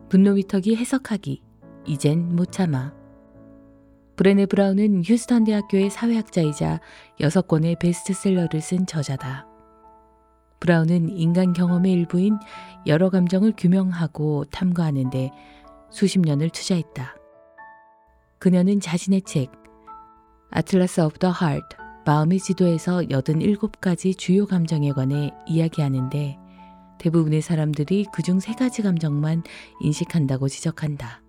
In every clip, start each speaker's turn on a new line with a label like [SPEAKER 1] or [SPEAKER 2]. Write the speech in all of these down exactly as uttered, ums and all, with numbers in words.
[SPEAKER 1] 분노미터기 해석하기. 이젠 못 참아. 브레네 브라운은 휴스턴 대학교의 사회학자이자 여섯 권의 베스트셀러를 쓴 저자다. 브라운은 인간 경험의 일부인 여러 감정을 규명하고 탐구하는 데 수십 년을 투자했다. 그녀는 자신의 책 Atlas of the Heart, 마음의 지도에서 여든일곱 가지 주요 감정에 관해 이야기하는데 대부분의 사람들이 그중 세 가지 감정만 인식한다고 지적한다.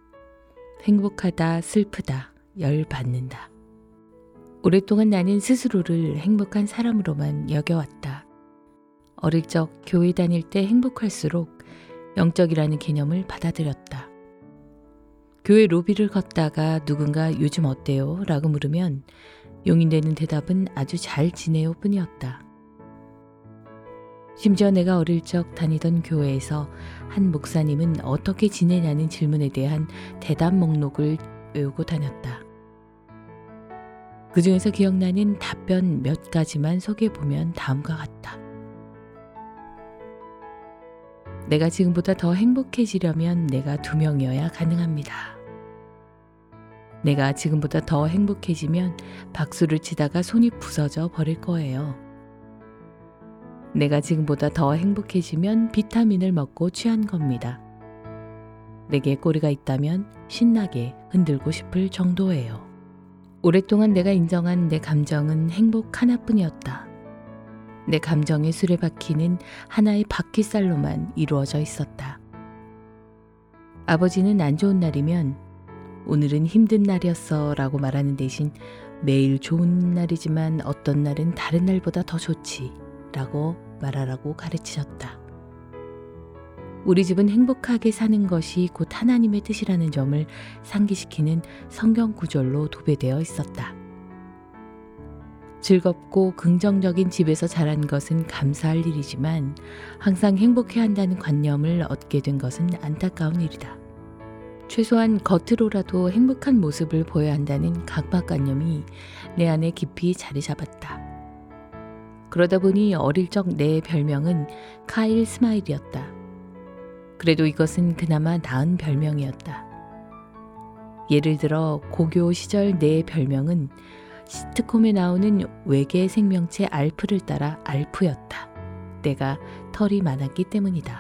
[SPEAKER 1] 행복하다, 슬프다, 열받는다. 오랫동안 나는 스스로를 행복한 사람으로만 여겨왔다. 어릴 적 교회 다닐 때 행복할수록 영적이라는 개념을 받아들였다. 교회 로비를 걷다가 누군가 요즘 어때요? 라고 물으면 용인되는 대답은 아주 잘 지내요 뿐이었다. 심지어 내가 어릴 적 다니던 교회에서 한 목사님은 어떻게 지내냐는 질문에 대한 대답 목록을 외우고 다녔다. 그 중에서 기억나는 답변 몇 가지만 소개해보면 다음과 같다. 내가 지금보다 더 행복해지려면 내가 두 명이어야 가능합니다. 내가 지금보다 더 행복해지면 박수를 치다가 손이 부서져 버릴 거예요. 내가 지금보다 더 행복해지면 비타민을 먹고 취한 겁니다. 내게 꼬리가 있다면 신나게 흔들고 싶을 정도예요. 오랫동안 내가 인정한 내 감정은 행복 하나뿐이었다. 내 감정의 수레바퀴는 하나의 바퀴살로만 이루어져 있었다. 아버지는 안 좋은 날이면 오늘은 힘든 날이었어 라고 말하는 대신 매일 좋은 날이지만 어떤 날은 다른 날보다 더 좋지 라고 말하라고 가르치셨다. 우리 집은 행복하게 사는 것이 곧 하나님의 뜻이라는 점을 상기시키는 성경 구절로 도배되어 있었다. 즐겁고 긍정적인 집에서 자란 것은 감사할 일이지만 항상 행복해야 한다는 관념을 얻게 된 것은 안타까운 일이다. 최소한 겉으로라도 행복한 모습을 보여야 한다는 강박관념이 내 안에 깊이 자리 잡았다. 그러다 보니 어릴 적 내 별명은 카일 스마일이었다. 그래도 이것은 그나마 나은 별명이었다. 예를 들어 고교 시절 내 별명은 시트콤에 나오는 외계 생명체 알프를 따라 알프였다. 내가 털이 많았기 때문이다.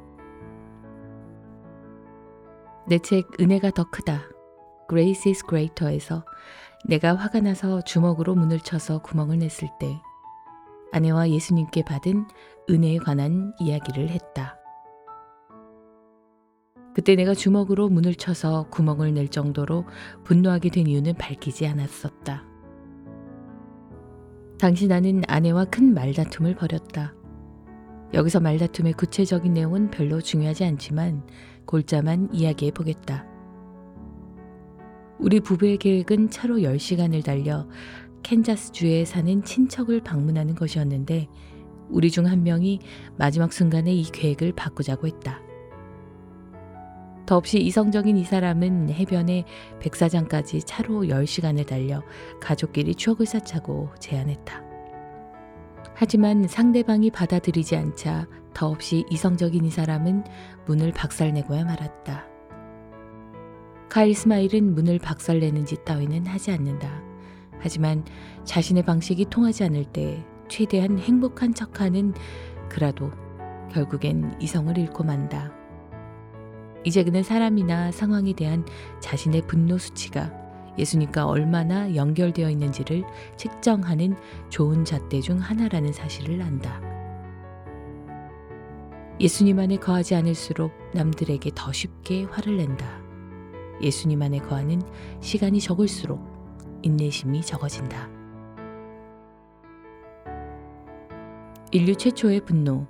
[SPEAKER 1] 내 책 은혜가 더 크다. Grace is Greater에서 내가 화가 나서 주먹으로 문을 쳐서 구멍을 냈을 때 아내와 예수님께 받은 은혜에 관한 이야기를 했다. 그때 내가 주먹으로 문을 쳐서 구멍을 낼 정도로 분노하게 된 이유는 밝히지 않았었다. 당시 나는 아내와 큰 말다툼을 벌였다. 여기서 말다툼의 구체적인 내용은 별로 중요하지 않지만 골자만 이야기해 보겠다. 우리 부부의 계획은 차로 열 시간을 달려 캔자스주에 사는 친척을 방문하는 것이었는데 우리 중 한 명이 마지막 순간에 이 계획을 바꾸자고 했다. 더없이 이성적인 이 사람은 해변에 백사장까지 차로 열 시간을 달려 가족끼리 추억을 쌓자고 제안했다. 하지만 상대방이 받아들이지 않자 더없이 이성적인 이 사람은 문을 박살내고야 말았다. 카일 스마일은 문을 박살내는 짓 따위는 하지 않는다. 하지만 자신의 방식이 통하지 않을 때 최대한 행복한 척하는 그라도 결국엔 이성을 잃고 만다. 이제 그는 사람이나 상황에 대한 자신의 분노 수치가 예수님과 얼마나 연결되어 있는지를 측정하는 좋은 잣대 중 하나라는 사실을 안다. 예수님 안에 거하지 않을수록 남들에게 더 쉽게 화를 낸다. 예수님 안에 거하는 시간이 적을수록 인내심이 적어진다. 인류 최초의 분노.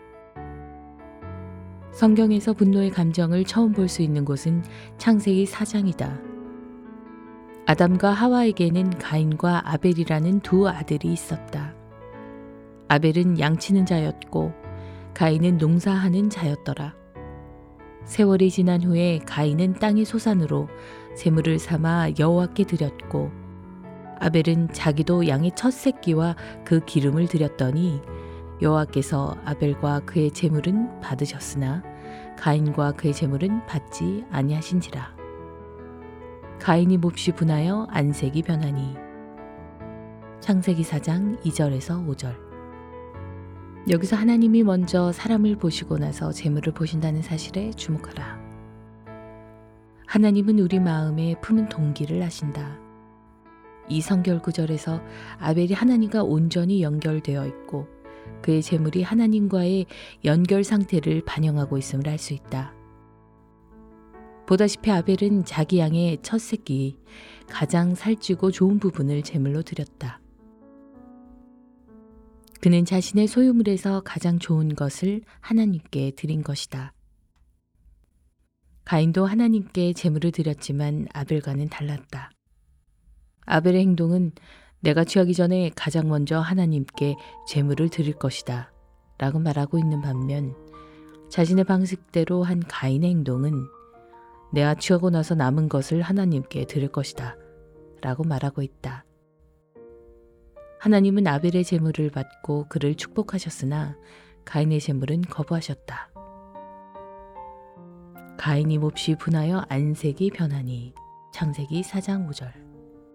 [SPEAKER 1] 성경에서 분노의 감정을 처음 볼 수 있는 곳은 창세기 사 장이다. 아담과 하와에게는 가인과 아벨이라는 두 아들이 있었다. 아벨은 양치는 자였고 가인은 농사하는 자였더라. 세월이 지난 후에 가인은 땅의 소산으로 제물을 삼아 여호와께 드렸고 아벨은 자기도 양의 첫 새끼와 그 기름을 드렸더니 여호와께서 아벨과 그의 제물은 받으셨으나 가인과 그의 재물은 받지 아니하신지라. 가인이 몹시 분하여 안색이 변하니. 창세기 사 장 이 절에서 오 절. 여기서 하나님이 먼저 사람을 보시고 나서 재물을 보신다는 사실에 주목하라. 하나님은 우리 마음에 푸는 동기를 아신다. 이 성결 구절에서 아벨이 하나님과 온전히 연결되어 있고 그의 재물이 하나님과의 연결 상태를 반영하고 있음을 알 수 있다. 보다시피 아벨은 자기 양의 첫 새끼, 가장 살찌고 좋은 부분을 제물로 드렸다. 그는 자신의 소유물에서 가장 좋은 것을 하나님께 드린 것이다. 가인도 하나님께 제물을 드렸지만 아벨과는 달랐다. 아벨의 행동은 내가 취하기 전에 가장 먼저 하나님께 제물을 드릴 것이다 라고 말하고 있는 반면 자신의 방식대로 한 가인의 행동은 내가 취하고 나서 남은 것을 하나님께 드릴 것이다 라고 말하고 있다. 하나님은 아벨의 제물을 받고 그를 축복하셨으나 가인의 제물은 거부하셨다. 가인이 몹시 분하여 안색이 변하니. 창세기 사 장 오 절.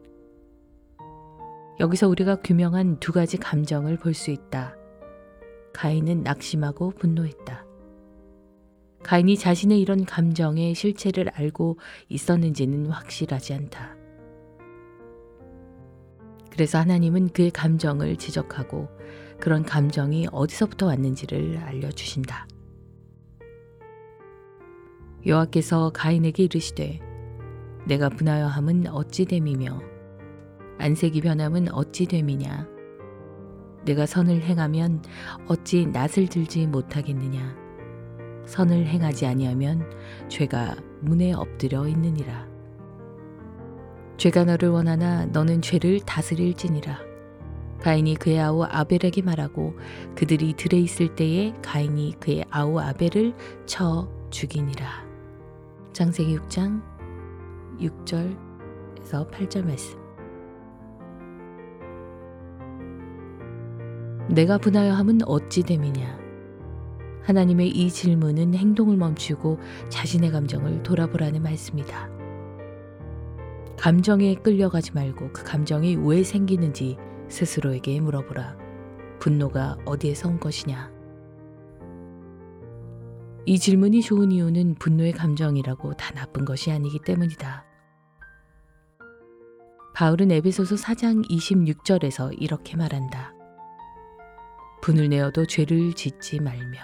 [SPEAKER 1] 여기서 우리가 규명한 두 가지 감정을 볼 수 있다. 가인은 낙심하고 분노했다. 가인이 자신의 이런 감정의 실체를 알고 있었는지는 확실하지 않다. 그래서 하나님은 그의 감정을 지적하고 그런 감정이 어디서부터 왔는지를 알려주신다. 여호와께서 가인에게 이르시되 내가 분하여함은 어찌 됨이며 안색이 변함은 어찌 됨이냐. 내가 선을 행하면 어찌 낯을 들지 못하겠느냐. 선을 행하지 아니하면 죄가 문에 엎드려 있느니라. 죄가 너를 원하나 너는 죄를 다스릴지니라. 가인이 그의 아우 아벨에게 말하고 그들이 들에 있을 때에 가인이 그의 아우 아벨을 쳐 죽이니라. 창세기 육 장 육 절에서 팔 절 말씀. 내가 분하여함은 어찌 됨이냐. 하나님의 이 질문은 행동을 멈추고 자신의 감정을 돌아보라는 말씀이다. 감정에 끌려가지 말고 그 감정이 왜 생기는지 스스로에게 물어보라. 분노가 어디에서 온 것이냐. 이 질문이 좋은 이유는 분노의 감정이라고 다 나쁜 것이 아니기 때문이다. 바울은 에베소서 사 장 이십육 절에서 이렇게 말한다. 분을 내어도 죄를 짓지 말며.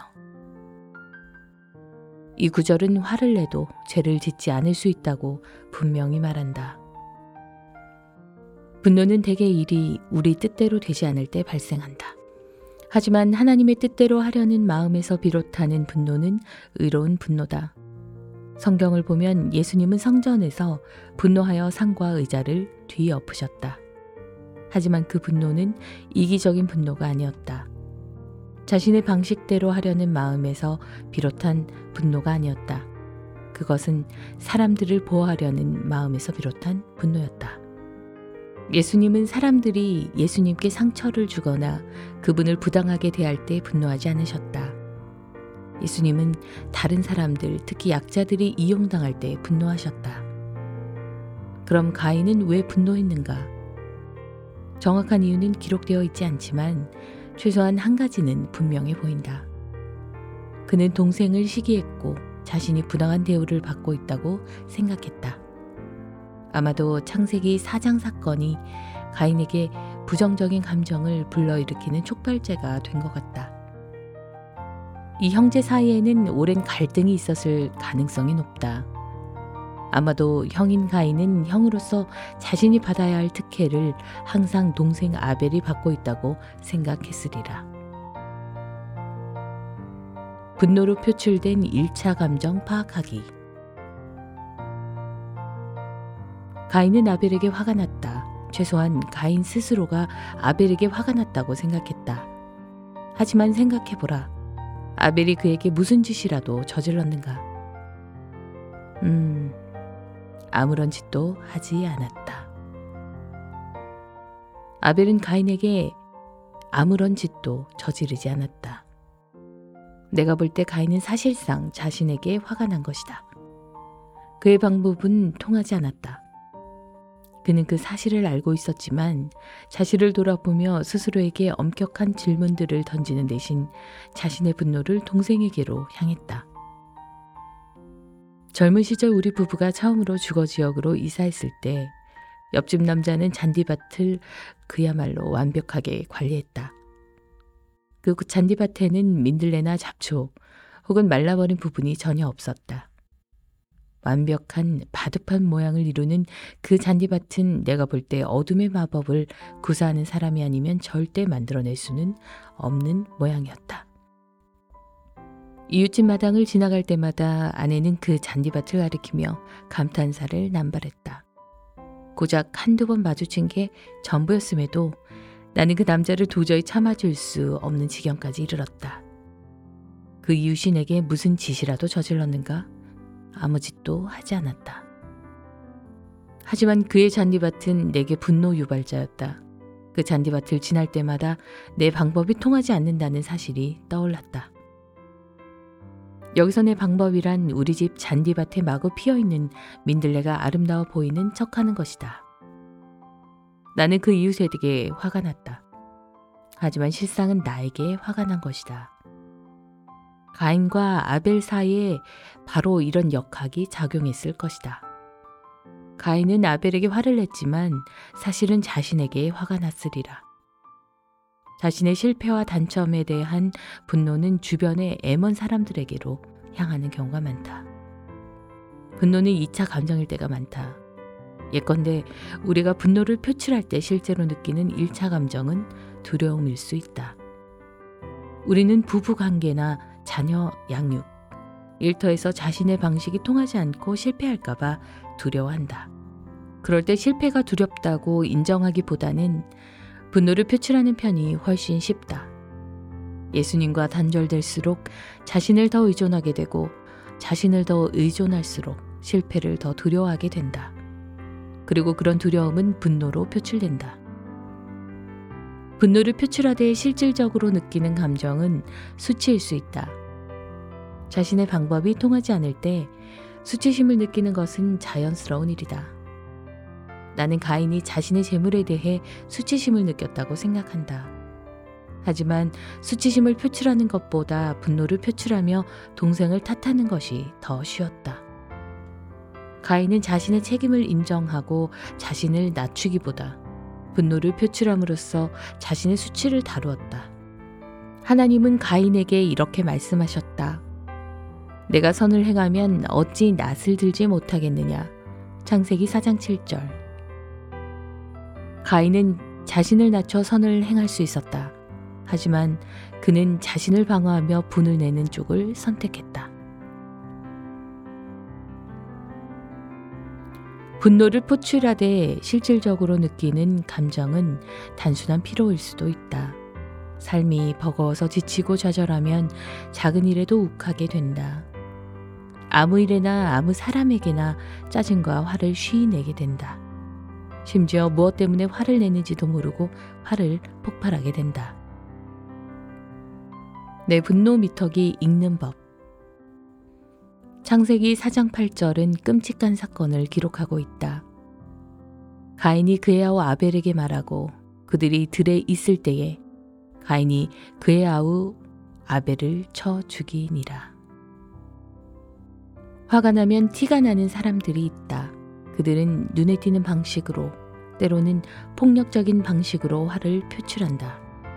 [SPEAKER 1] 이 구절은 화를 내도 죄를 짓지 않을 수 있다고 분명히 말한다. 분노는 대개 일이 우리 뜻대로 되지 않을 때 발생한다. 하지만 하나님의 뜻대로 하려는 마음에서 비롯하는 분노는 의로운 분노다. 성경을 보면 예수님은 성전에서 분노하여 상과 의자를 뒤엎으셨다. 하지만 그 분노는 이기적인 분노가 아니었다. 자신의 방식대로 하려는 마음에서 비롯한 분노가 아니었다. 그것은 사람들을 보호하려는 마음에서 비롯한 분노였다. 예수님은 사람들이 예수님께 상처를 주거나 그분을 부당하게 대할 때 분노하지 않으셨다. 예수님은 다른 사람들, 특히 약자들이 이용당할 때 분노하셨다. 그럼 가인은 왜 분노했는가? 정확한 이유는 기록되어 있지 않지만 최소한 한 가지는 분명해 보인다. 그는 동생을 시기했고 자신이 부당한 대우를 받고 있다고 생각했다. 아마도 창세기 사 장 사건이 가인에게 부정적인 감정을 불러일으키는 촉발제가 된 것 같다. 이 형제 사이에는 오랜 갈등이 있었을 가능성이 높다. 아마도 형인 가인은 형으로서 자신이 받아야 할 특혜를 항상 동생 아벨이 받고 있다고 생각했으리라. 분노로 표출된 일 차 감정 파악하기. 가인은 아벨에게 화가 났다. 최소한 가인 스스로가 아벨에게 화가 났다고 생각했다. 하지만 생각해보라. 아벨이 그에게 무슨 짓이라도 저질렀는가? 음, 아무런 짓도 하지 않았다. 아벨은 가인에게 아무런 짓도 저지르지 않았다. 내가 볼 때 가인은 사실상 자신에게 화가 난 것이다. 그의 방법은 통하지 않았다. 그는 그 사실을 알고 있었지만 자신을 돌아보며 스스로에게 엄격한 질문들을 던지는 대신 자신의 분노를 동생에게로 향했다. 젊은 시절 우리 부부가 처음으로 주거 지역으로 이사했을 때 옆집 남자는 잔디밭을 그야말로 완벽하게 관리했다. 그 잔디밭에는 민들레나 잡초 혹은 말라버린 부분이 전혀 없었다. 완벽한 바둑판 모양을 이루는 그 잔디밭은 내가 볼 때 어둠의 마법을 구사하는 사람이 아니면 절대 만들어낼 수는 없는 모양이었다. 이웃집 마당을 지나갈 때마다 아내는 그 잔디밭을 가리키며 감탄사를 남발했다. 고작 한두 번 마주친 게 전부였음에도 나는 그 남자를 도저히 참아줄 수 없는 지경까지 이르렀다. 그 이웃이 내게 무슨 짓이라도 저질렀는가? 아무 짓도 하지 않았다. 하지만 그의 잔디밭은 내게 분노 유발자였다. 그 잔디밭을 지날 때마다 내 방법이 통하지 않는다는 사실이 떠올랐다. 여기서 내 방법이란 우리 집 잔디밭에 마구 피어있는 민들레가 아름다워 보이는 척하는 것이다. 나는 그 이웃에게 화가 났다. 하지만 실상은 나에게 화가 난 것이다. 가인과 아벨 사이에 바로 이런 역학이 작용했을 것이다. 가인은 아벨에게 화를 냈지만 사실은 자신에게 화가 났으리라. 자신의 실패와 단점에 대한 분노는 주변의 애먼 사람들에게로 향하는 경우가 많다. 분노는 이 차 감정일 때가 많다. 예컨대 우리가 분노를 표출할 때 실제로 느끼는 일 차 감정은 두려움일 수 있다. 우리는 부부관계나 자녀 양육, 일터에서 자신의 방식이 통하지 않고 실패할까봐 두려워한다. 그럴 때 실패가 두렵다고 인정하기보다는 분노를 표출하는 편이 훨씬 쉽다. 예수님과 단절될수록 자신을 더 의존하게 되고 자신을 더 의존할수록 실패를 더 두려워하게 된다. 그리고 그런 두려움은 분노로 표출된다. 분노를 표출하되 실질적으로 느끼는 감정은 수치일 수 있다. 자신의 방법이 통하지 않을 때 수치심을 느끼는 것은 자연스러운 일이다. 나는 가인이 자신의 재물에 대해 수치심을 느꼈다고 생각한다. 하지만 수치심을 표출하는 것보다 분노를 표출하며 동생을 탓하는 것이 더 쉬웠다. 가인은 자신의 책임을 인정하고 자신을 낮추기보다 분노를 표출함으로써 자신의 수치를 다루었다. 하나님은 가인에게 이렇게 말씀하셨다. 내가 선을 행하면 어찌 낯을 들지 못하겠느냐. 창세기 사 장 칠 절. 가인은 자신을 낮춰 선을 행할 수 있었다. 하지만 그는 자신을 방어하며 분을 내는 쪽을 선택했다. 분노를 표출하되 실질적으로 느끼는 감정은 단순한 피로일 수도 있다. 삶이 버거워서 지치고 좌절하면 작은 일에도 욱하게 된다. 아무 일에나 아무 사람에게나 짜증과 화를 쉬이 내게 된다. 심지어 무엇 때문에 화를 내는지도 모르고 화를 폭발하게 된다. 내 분노 미터기 읽는 법. 창세기 사 장 팔 절은 끔찍한 사건을 기록하고 있다. 가인이 그의 아우 아벨에게 말하고 그들이 들에 있을 때에 가인이 그의 아우 아벨을 쳐 죽이니라. 화가 나면 티가 나는 사람들이 있다. 그들은 눈에 띄는 방식으로, 때로는 폭력적인 방식으로 화를 표출한다.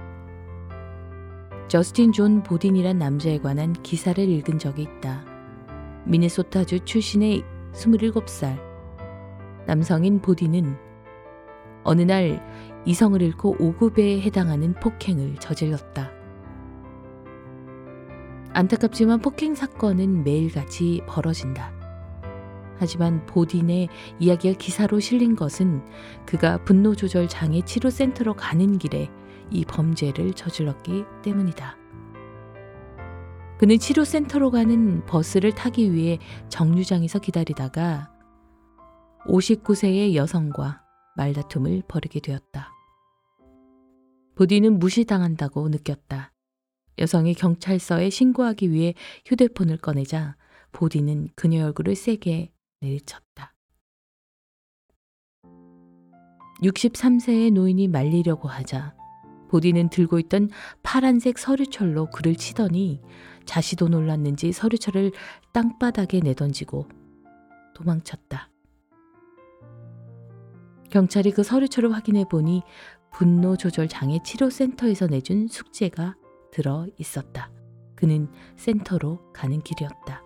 [SPEAKER 1] 저스틴 존 보딘이란 남자에 관한 기사를 읽은 적이 있다. 미네소타주 출신의 스물일곱 살 남성인 보딘은 어느 날 이성을 잃고 오급에 해당하는 폭행을 저질렀다. 안타깝지만 폭행 사건은 매일같이 벌어진다. 하지만 보딘의 이야기가 기사로 실린 것은 그가 분노 조절 장애 치료센터로 가는 길에 이 범죄를 저질렀기 때문이다. 그는 치료센터로 가는 버스를 타기 위해 정류장에서 기다리다가 오십구 세의 여성과 말다툼을 벌이게 되었다. 보딘은 무시당한다고 느꼈다. 여성이 경찰서에 신고하기 위해 휴대폰을 꺼내자 보디는 그녀의 얼굴을 세게 내리쳤다. 육십삼 세의 노인이 말리려고 하자 보디는 들고 있던 파란색 서류철로 그를 치더니 자시도 놀랐는지 서류철을 땅바닥에 내던지고 도망쳤다. 경찰이 그 서류철을 확인해 보니 분노조절장애 치료센터에서 내준 숙제가 들어 있었다. 그는 센터로 가는 길이었다.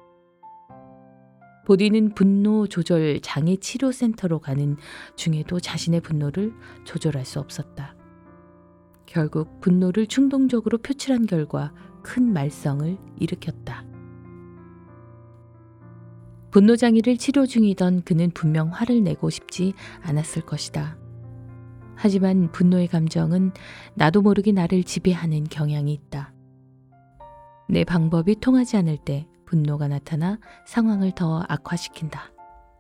[SPEAKER 1] 보디는 분노조절장애 치료센터로 가는 중에도 자신의 분노를 조절할 수 없었다. 결국 분노를 충동적으로 표출한 결과 큰 말썽을 일으켰다. 분노장애를 치료 중이던 그는 분명 화를 내고 싶지 않았을 것이다. 하지만 분노의 감정은 나도 모르게 나를 지배하는 경향이 있다. 내 방법이 통하지 않을 때 분노가 나타나 상황을 더 악화시킨다.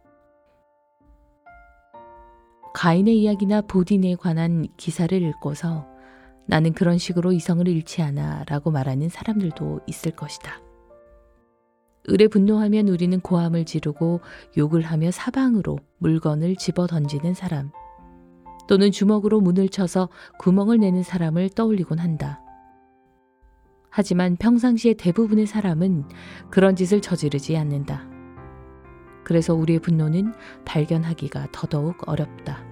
[SPEAKER 1] 가인의 이야기나 보딘에 관한 기사를 읽고서 나는 그런 식으로 이성을 잃지 않아 라고 말하는 사람들도 있을 것이다. 을에 분노하면 우리는 고함을 지르고 욕을 하며 사방으로 물건을 집어 던지는 사람, 또는 주먹으로 문을 쳐서 구멍을 내는 사람을 떠올리곤 한다. 하지만 평상시의 대부분의 사람은 그런 짓을 저지르지 않는다. 그래서 우리의 분노는 발견하기가 더더욱 어렵다.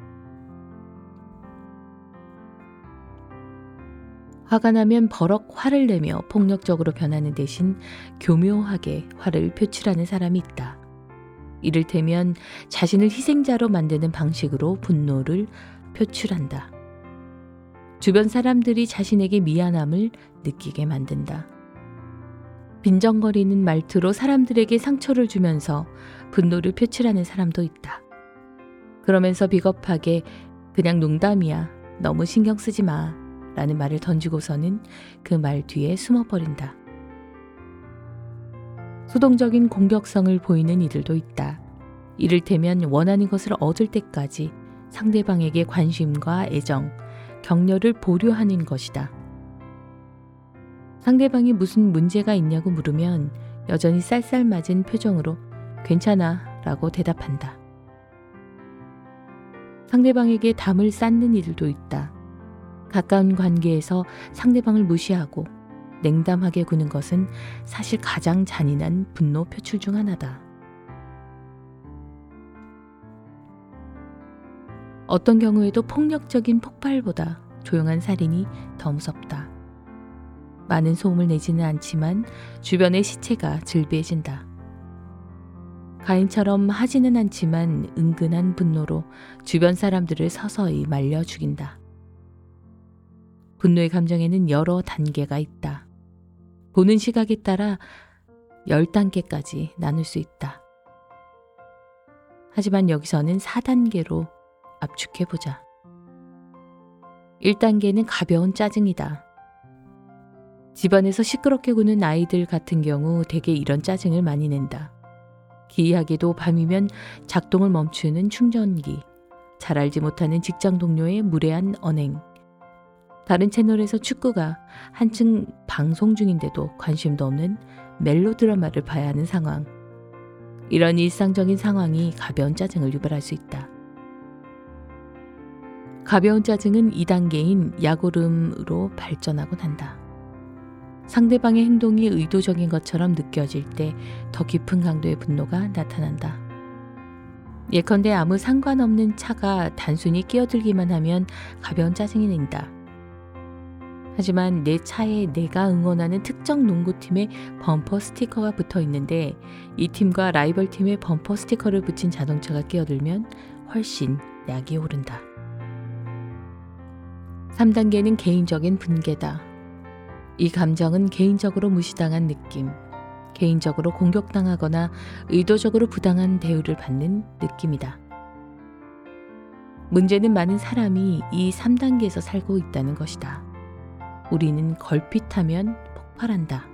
[SPEAKER 1] 화가 나면 버럭 화를 내며 폭력적으로 변하는 대신 교묘하게 화를 표출하는 사람이 있다. 이를테면 자신을 희생자로 만드는 방식으로 분노를 표출한다. 주변 사람들이 자신에게 미안함을 느끼게 만든다. 빈정거리는 말투로 사람들에게 상처를 주면서 분노를 표출하는 사람도 있다. 그러면서 비겁하게 그냥 농담이야, 너무 신경 쓰지 마 라는 말을 던지고서는 그 말 뒤에 숨어버린다. 수동적인 공격성을 보이는 이들도 있다. 이를테면 원하는 것을 얻을 때까지 상대방에게 관심과 애정, 격려를 보류하는 것이다. 상대방이 무슨 문제가 있냐고 물으면 여전히 쌀쌀맞은 표정으로 괜찮아 라고 대답한다. 상대방에게 담을 쌓는 이들도 있다. 가까운 관계에서 상대방을 무시하고 냉담하게 구는 것은 사실 가장 잔인한 분노 표출 중 하나다. 어떤 경우에도 폭력적인 폭발보다 조용한 살인이 더 무섭다. 많은 소음을 내지는 않지만 주변의 시체가 즐비해진다. 가인처럼 하지는 않지만 은근한 분노로 주변 사람들을 서서히 말려 죽인다. 분노의 감정에는 여러 단계가 있다. 보는 시각에 따라 열 단계까지 나눌 수 있다. 하지만 여기서는 사 단계로 압축해보자. 일 단계는 가벼운 짜증이다. 집안에서 시끄럽게 구는 아이들 같은 경우 대개 이런 짜증을 많이 낸다. 기이하게도 밤이면 작동을 멈추는 충전기, 잘 알지 못하는 직장 동료의 무례한 언행, 다른 채널에서 축구가 한층 방송 중인데도 관심도 없는 멜로드라마를 봐야 하는 상황. 이런 일상적인 상황이 가벼운 짜증을 유발할 수 있다. 가벼운 짜증은 이 단계인 약오름으로 발전하곤 한다. 상대방의 행동이 의도적인 것처럼 느껴질 때 더 깊은 강도의 분노가 나타난다. 예컨대 아무 상관없는 차가 단순히 끼어들기만 하면 가벼운 짜증이 난다. 하지만 내 차에 내가 응원하는 특정 농구팀의 범퍼 스티커가 붙어 있는데 이 팀과 라이벌 팀의 범퍼 스티커를 붙인 자동차가 끼어들면 훨씬 약이 오른다. 삼 단계는 개인적인 분개다. 이 감정은 개인적으로 무시당한 느낌, 개인적으로 공격당하거나 의도적으로 부당한 대우를 받는 느낌이다. 문제는 많은 사람이 이 삼 단계에서 살고 있다는 것이다. 우리는 걸핏하면 폭발한다.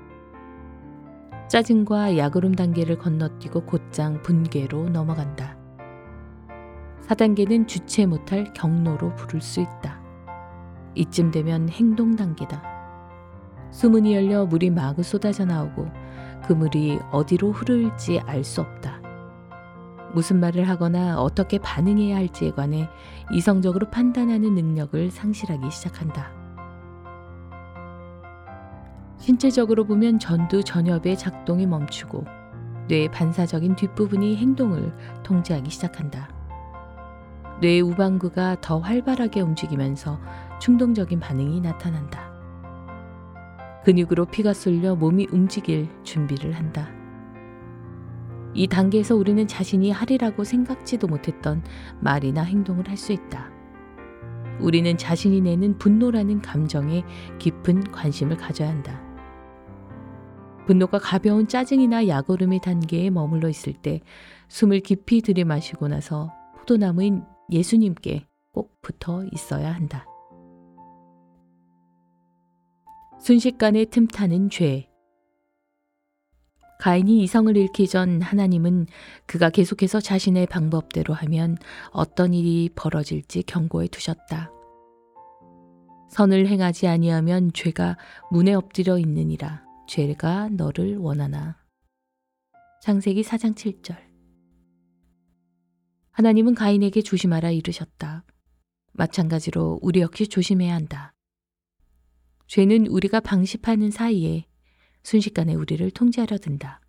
[SPEAKER 1] 짜증과 약오름 단계를 건너뛰고 곧장 분개로 넘어간다. 사 단계는 주체 못할 경로로 부를 수 있다. 이쯤 되면 행동 단계다. 수문이 열려 물이 마구 쏟아져 나오고 그 물이 어디로 흐를지 알 수 없다. 무슨 말을 하거나 어떻게 반응해야 할지에 관해 이성적으로 판단하는 능력을 상실하기 시작한다. 신체적으로 보면 전두 전엽의 작동이 멈추고 뇌의 반사적인 뒷부분이 행동을 통제하기 시작한다. 뇌의 우방구가 더 활발하게 움직이면서 충동적인 반응이 나타난다. 근육으로 피가 쏠려 몸이 움직일 준비를 한다. 이 단계에서 우리는 자신이 하리라고 생각지도 못했던 말이나 행동을 할 수 있다. 우리는 자신이 내는 분노라는 감정에 깊은 관심을 가져야 한다. 분노가 가벼운 짜증이나 약오름의 단계에 머물러 있을 때 숨을 깊이 들이마시고 나서 포도나무인 예수님께 꼭 붙어 있어야 한다. 순식간에 틈타는 죄. 가인이 이성을 잃기 전 하나님은 그가 계속해서 자신의 방법대로 하면 어떤 일이 벌어질지 경고해 두셨다. 선을 행하지 아니하면 죄가 문에 엎드려 있느니라. 죄가 너를 원하나. 창세기 사 장 칠 절. 하나님은 가인에게 조심하라 이르셨다. 마찬가지로 우리 역시 조심해야 한다. 죄는 우리가 방심하는 사이에 순식간에 우리를 통제하려 든다.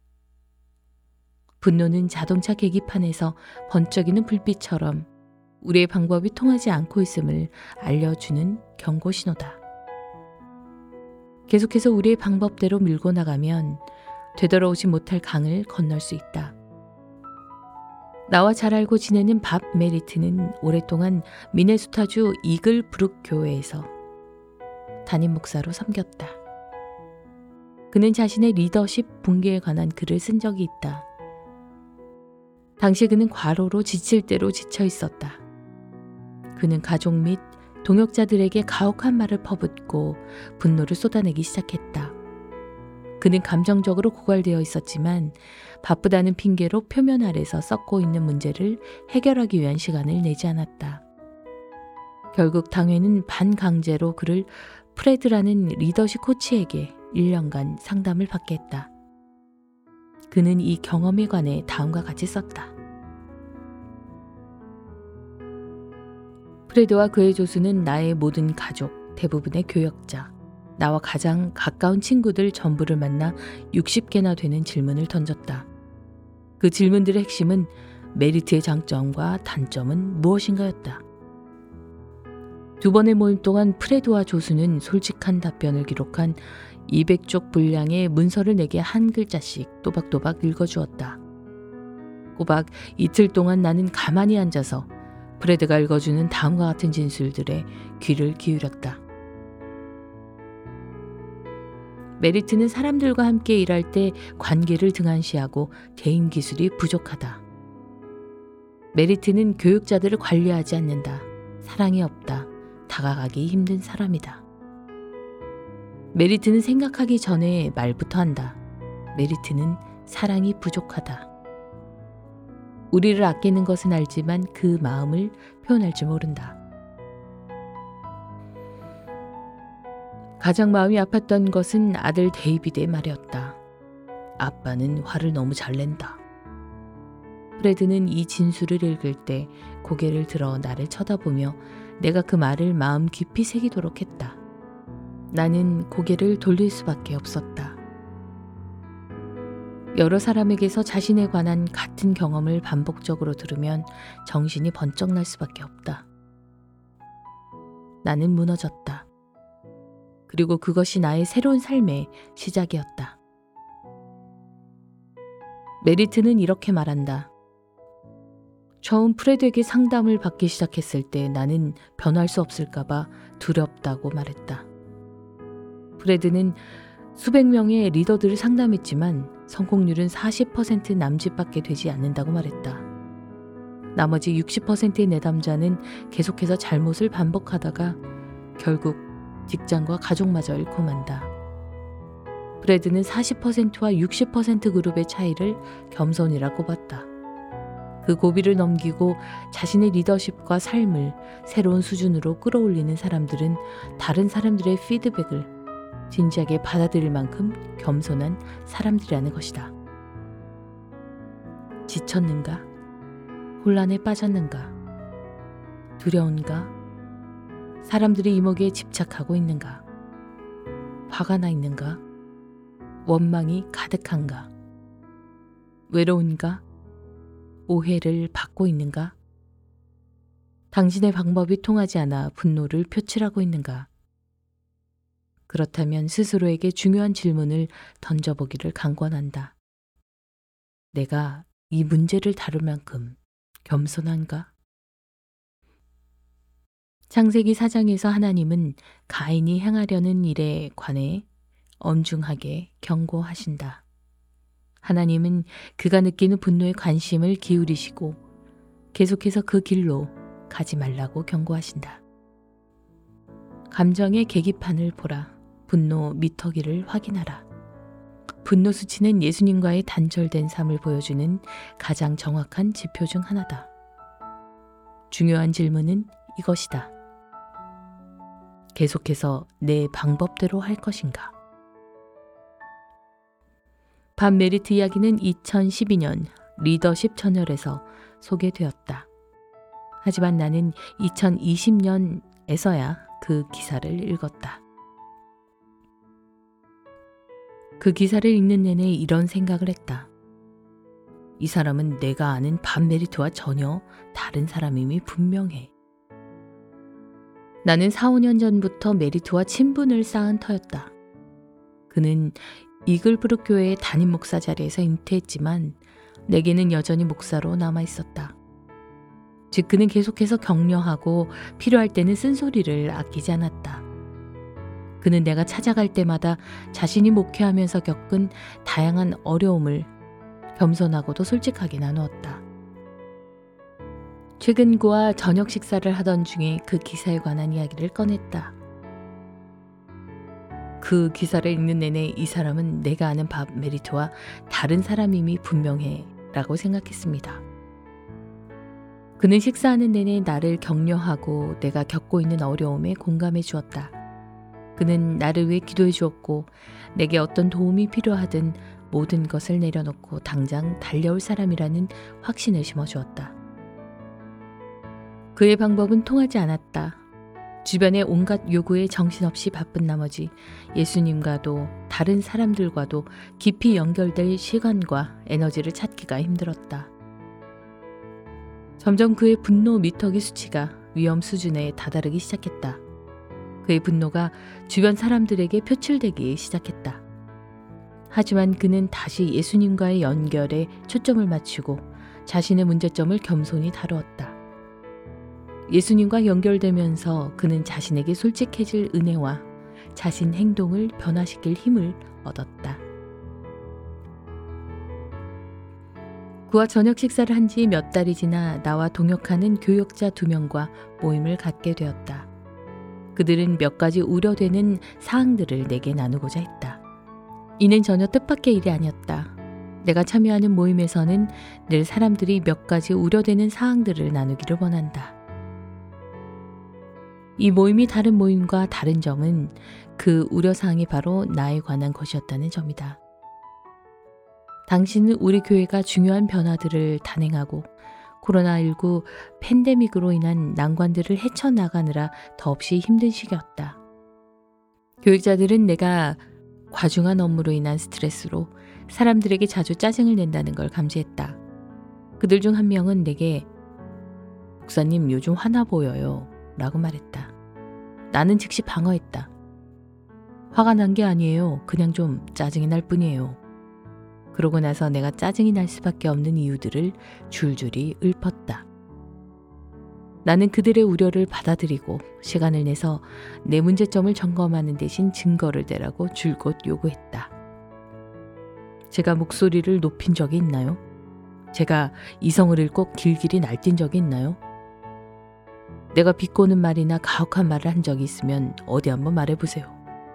[SPEAKER 1] 분노는 자동차 계기판에서 번쩍이는 불빛처럼 우리의 방법이 통하지 않고 있음을 알려주는 경고 신호다. 계속해서 우리의 방법대로 밀고 나가면 되돌아오지 못할 강을 건널 수 있다. 나와 잘 알고 지내는 밥 메리트는 오랫동안 미네소타주 이글브룩 교회에서 담임 목사로 섬겼다. 그는 자신의 리더십 붕괴에 관한 글을 쓴 적이 있다. 당시 그는 과로로 지칠 대로 지쳐 있었다. 그는 가족 및 동역자들에게 가혹한 말을 퍼붓고 분노를 쏟아내기 시작했다. 그는 감정적으로 고갈되어 있었지만 바쁘다는 핑계로 표면 아래서 썩고 있는 문제를 해결하기 위한 시간을 내지 않았다. 결국 당회는 반강제로 그를 프레드라는 리더십 코치에게 일 년간 상담을 받게 했다. 그는 이 경험에 관해 다음과 같이 썼다. 프레드와 그의 조수는 나의 모든 가족, 대부분의 교역자, 나와 가장 가까운 친구들 전부를 만나 육십 개나 되는 질문을 던졌다. 그 질문들의 핵심은 메리트의 장점과 단점은 무엇인가였다. 두 번의 모임 동안 프레드와 조수는 솔직한 답변을 기록한 이백 쪽 분량의 문서를 내게 한 글자씩 또박또박 읽어주었다. 꼬박 이틀 동안 나는 가만히 앉아서 프레드가 읽어주는 다음과 같은 진술들에 귀를 기울였다. 메리트는 사람들과 함께 일할 때 관계를 등한시하고 대인 기술이 부족하다. 메리트는 교육자들을 관리하지 않는다. 사랑이 없다. 다가가기 힘든 사람이다. 메리트는 생각하기 전에 말부터 한다. 메리트는 사랑이 부족하다. 우리를 아끼는 것은 알지만 그 마음을 표현할 줄 모른다. 가장 마음이 아팠던 것은 아들 데이비드의 말이었다. 아빠는 화를 너무 잘 낸다. 프레드는 이 진술을 읽을 때 고개를 들어 나를 쳐다보며 내가 그 말을 마음 깊이 새기도록 했다. 나는 고개를 돌릴 수밖에 없었다. 여러 사람에게서 자신에 관한 같은 경험을 반복적으로 들으면 정신이 번쩍 날 수밖에 없다. 나는 무너졌다. 그리고 그것이 나의 새로운 삶의 시작이었다. 메리트는 이렇게 말한다. 처음 프레드에게 상담을 받기 시작했을 때 나는 변할 수 없을까봐 두렵다고 말했다. 프레드는 수백 명의 리더들을 상담했지만 성공률은 사십 퍼센트 남짓밖에 되지 않는다고 말했다. 나머지 육십 퍼센트의 내담자는 계속해서 잘못을 반복하다가 결국 직장과 가족마저 잃고 만다. 프레드는 사십 퍼센트와 육십 퍼센트 그룹의 차이를 겸손이라 꼽았다. 그 고비를 넘기고 자신의 리더십과 삶을 새로운 수준으로 끌어올리는 사람들은 다른 사람들의 피드백을 진지하게 받아들일 만큼 겸손한 사람들이라는 것이다. 지쳤는가? 혼란에 빠졌는가? 두려운가? 사람들의 이목에 집착하고 있는가? 화가 나 있는가? 원망이 가득한가? 외로운가? 오해를 받고 있는가? 당신의 방법이 통하지 않아 분노를 표출하고 있는가? 그렇다면 스스로에게 중요한 질문을 던져보기를 강권한다. 내가 이 문제를 다룰 만큼 겸손한가? 창세기 사 장에서 하나님은 가인이 행하려는 일에 관해 엄중하게 경고하신다. 하나님은 그가 느끼는 분노에 관심을 기울이시고 계속해서 그 길로 가지 말라고 경고하신다. 감정의 계기판을 보라. 분노 미터기를 확인하라. 분노 수치는 예수님과의 단절된 삶을 보여주는 가장 정확한 지표 중 하나다. 중요한 질문은 이것이다. 계속해서 내 방법대로 할 것인가? 밥 메리트 이야기는 이천십이 년 리더십 저널에서 소개되었다. 하지만 나는 이천이십 년에서야 그 기사를 읽었다. 그 기사를 읽는 내내 이런 생각을 했다. 이 사람은 내가 아는 밥 메리트와 전혀 다른 사람임이 분명해. 나는 사, 오 년 전부터 메리트와 친분을 쌓은 터였다. 그는 이글브룩 교회의 담임 목사 자리에서 은퇴했지만 내게는 여전히 목사로 남아 있었다. 즉 그는 계속해서 격려하고 필요할 때는 쓴소리를 아끼지 않았다. 그는 내가 찾아갈 때마다 자신이 목회하면서 겪은 다양한 어려움을 겸손하고도 솔직하게 나누었다. 최근 그와 저녁 식사를 하던 중에 그 기사에 관한 이야기를 꺼냈다. 그 기사를 읽는 내내 이 사람은 내가 아는 밥 메리트와 다른 사람임이 분명해 라고 생각했습니다. 그는 식사하는 내내 나를 격려하고 내가 겪고 있는 어려움에 공감해 주었다. 그는 나를 위해 기도해 주었고 내게 어떤 도움이 필요하든 모든 것을 내려놓고 당장 달려올 사람이라는 확신을 심어주었다. 그의 방법은 통하지 않았다. 주변의 온갖 요구에 정신없이 바쁜 나머지 예수님과도 다른 사람들과도 깊이 연결될 시간과 에너지를 찾기가 힘들었다. 점점 그의 분노 미터기 수치가 위험 수준에 다다르기 시작했다. 그의 분노가 주변 사람들에게 표출되기 시작했다. 하지만 그는 다시 예수님과의 연결에 초점을 맞추고 자신의 문제점을 겸손히 다루었다. 예수님과 연결되면서 그는 자신에게 솔직해질 은혜와 자신 행동을 변화시킬 힘을 얻었다. 그와 저녁 식사를 한 지 몇 달이 지나 나와 동역하는 교역자 두 명과 모임을 갖게 되었다. 그들은 몇 가지 우려되는 사항들을 내게 나누고자 했다. 이는 전혀 뜻밖의 일이 아니었다. 내가 참여하는 모임에서는 늘 사람들이 몇 가지 우려되는 사항들을 나누기를 원한다. 이 모임이 다른 모임과 다른 점은 그 우려사항이 바로 나에 관한 것이었다는 점이다. 당신은 우리 교회가 중요한 변화들을 단행하고 코로나십구 팬데믹으로 인한 난관들을 헤쳐나가느라 더없이 힘든 시기였다. 교육자들은 내가 과중한 업무로 인한 스트레스로 사람들에게 자주 짜증을 낸다는 걸 감지했다. 그들 중 한 명은 내게 목사님 요즘 화나 보여요 라고 말했다. 나는 즉시 방어했다. 화가 난 게 아니에요. 그냥 좀 짜증이 날 뿐이에요. 그러고 나서 내가 짜증이 날 수밖에 없는 이유들을 줄줄이 읊었다. 나는 그들의 우려를 받아들이고 시간을 내서 내 문제점을 점검하는 대신 증거를 대라고 줄곧 요구했다. 제가 목소리를 높인 적이 있나요? 제가 이성을 잃고 길길이 날뛴 적이 있나요? 내가 비꼬는 말이나 가혹한 말을 한 적이 있으면 어디 한번 말해보세요.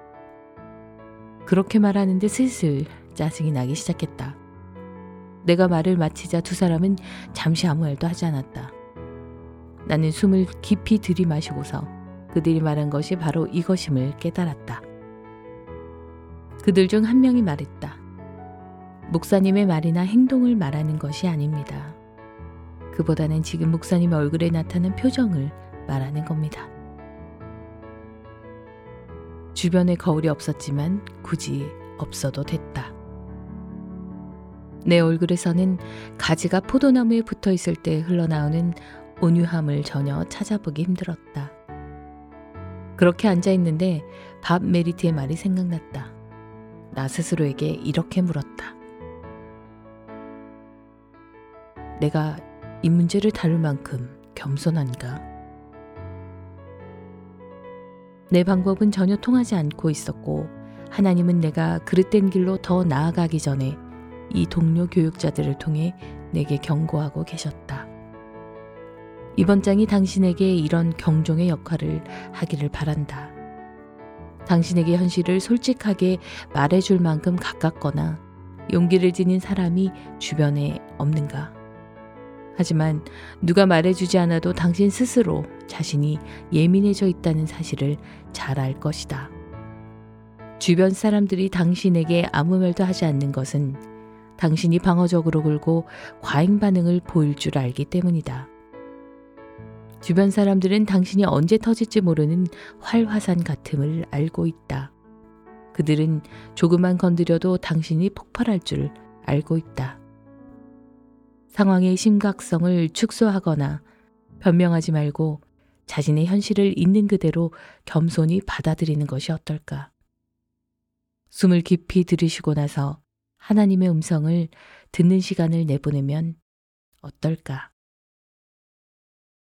[SPEAKER 1] 그렇게 말하는데 슬슬 짜증이 나기 시작했다. 내가 말을 마치자 두 사람은 잠시 아무 말도 하지 않았다. 나는 숨을 깊이 들이마시고서 그들이 말한 것이 바로 이것임을 깨달았다. 그들 중 한 명이 말했다. 목사님의 말이나 행동을 말하는 것이 아닙니다. 그보다는 지금 목사님 얼굴에 나타난 표정을 말하는 겁니다. 주변에 거울이 없었지만 굳이 없어도 됐다. 내 얼굴에서는 가지가 포도나무에 붙어 있을 때 흘러나오는 온유함을 전혀 찾아보기 힘들었다. 그렇게 앉아 있는데 밥 메리트의 말이 생각났다. 나 스스로에게 이렇게 물었다. 내가 이 문제를 다룰 만큼 겸손한가? 내 방법은 전혀 통하지 않고 있었고 하나님은 내가 그릇된 길로 더 나아가기 전에 이 동료 교육자들을 통해 내게 경고하고 계셨다. 이번 장이 당신에게 이런 경종의 역할을 하기를 바란다. 당신에게 현실을 솔직하게 말해줄 만큼 가깝거나 용기를 지닌 사람이 주변에 없는가? 하지만 누가 말해주지 않아도 당신 스스로 자신이 예민해져 있다는 사실을 잘 알 것이다. 주변 사람들이 당신에게 아무 말도 하지 않는 것은 당신이 방어적으로 굴고 과잉 반응을 보일 줄 알기 때문이다. 주변 사람들은 당신이 언제 터질지 모르는 활화산 같음을 알고 있다. 그들은 조금만 건드려도 당신이 폭발할 줄 알고 있다. 상황의 심각성을 축소하거나 변명하지 말고 자신의 현실을 있는 그대로 겸손히 받아들이는 것이 어떨까? 숨을 깊이 들이쉬고 나서 하나님의 음성을 듣는 시간을 내보내면 어떨까?